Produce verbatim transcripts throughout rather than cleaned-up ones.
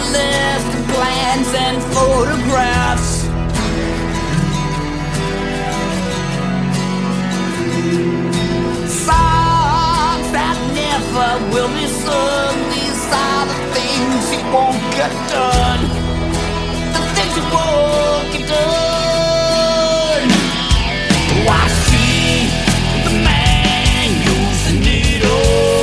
list of plans and photographs. Songs that never will be sung. These are the things you won't get done. The things you won't get done. I see the man use the needle.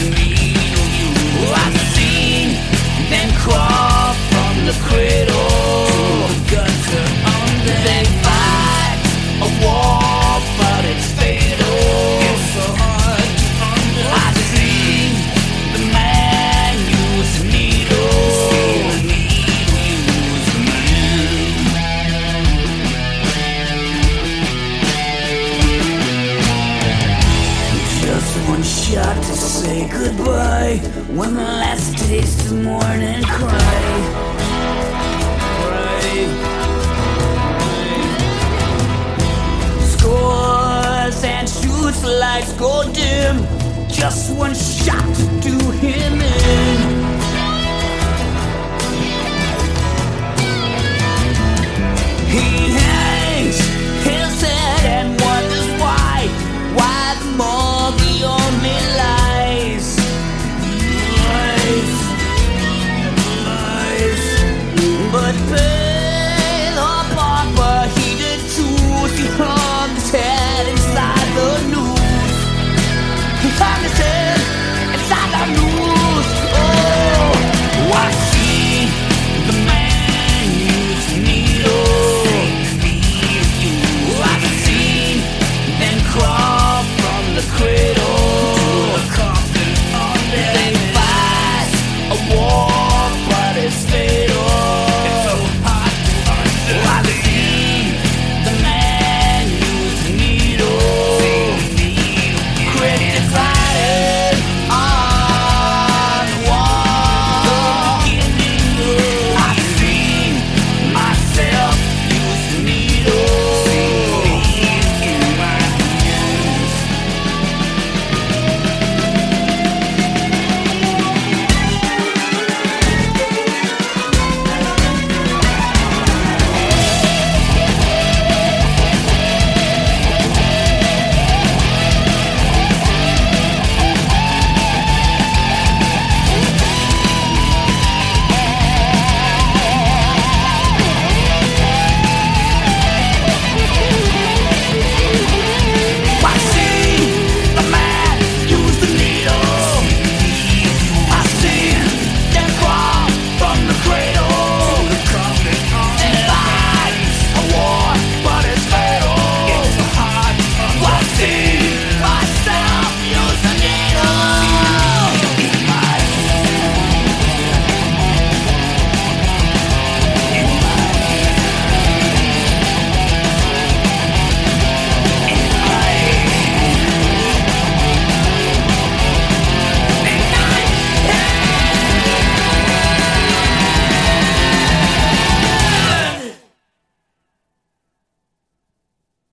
I've seen them crawl from the cradle. Guns are under. They fight a war, but it's fatal. It's so hard to under. I've seen the man use the needle. Use the man. Just one shot to say goodbye. One last taste of morning cry. Cry. Scores and shoots, lights go dim. Just one shot to do him in.